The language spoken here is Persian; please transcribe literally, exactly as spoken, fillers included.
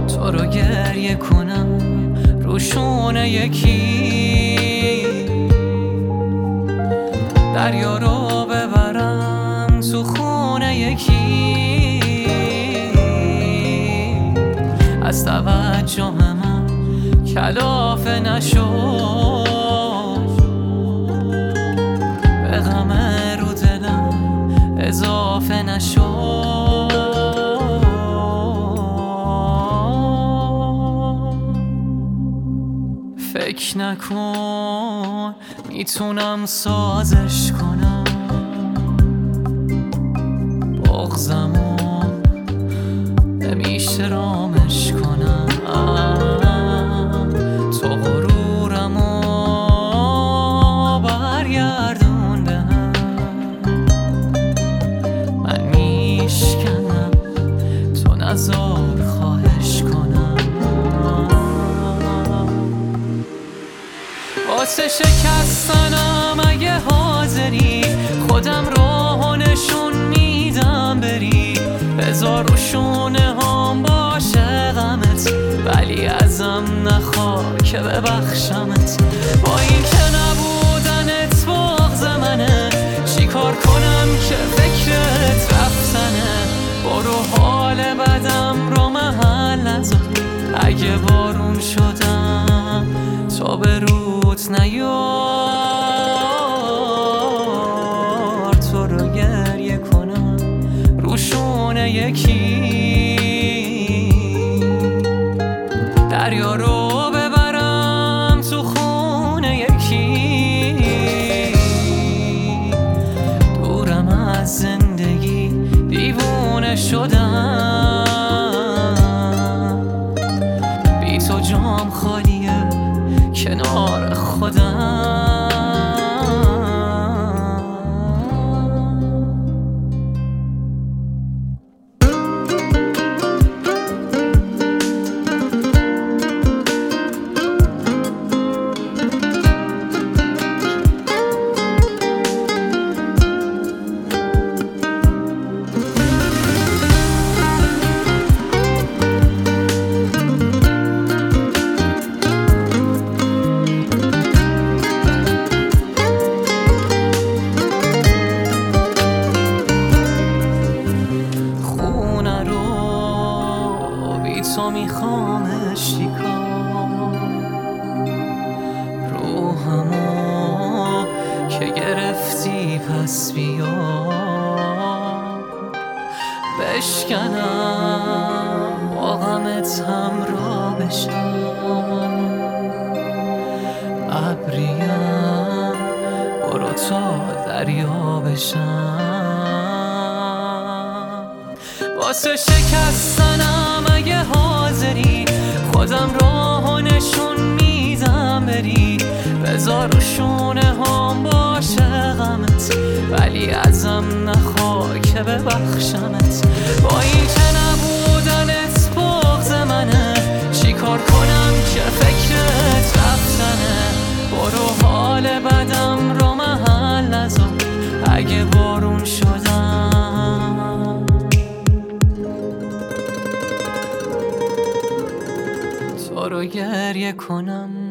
تو رو گریه کنم روشونه یکی، دریا رو ببرم تو خونه یکی، از توجه من کلافه نشو، به غم رو دلم اضافه نشو. فکر نکن میتونم سازش کنم بغضمو، نمیشه رامش کنم. تو غرورمو برگردون به هم، من میشکنم تو نزار خواهش کنم. واسه شکستنم اگه حاضری خودم راهو نشون میدم بری، بذار رو شونه هم باشه غمت، ولی ازم نخوا که ببخشمت. با این که نبودنت بغض منه، چیکار کنم که فکرت رفتنه. برو حال بدم رو محل نذار، اگه بارون شدم تا به روت نیار. تو رو گریه کنم روشونه یکی، دریا رو ببرم تو خونه یکی، دورم از زندگی دیوونه شدم، بی تو جام خالیه کنار خودم. تو میخوامش چیکار، روحمو که گرفتی پس بیا، بشکنم با غمت همراه بشم، ابریم برو تا دریا بشم. واسه شکستنم اگه حاضری خودم راهو نشون میدم بری، بذار رو شونه هم باشه غمت، ولی ازم نخوا که ببخشمت. با این که نبودنت بغض منه، چیکار کنم که فکرت رفتنه. برو حال بدم رو محل نذار، اگه بارون شدم تو رو گریه کنم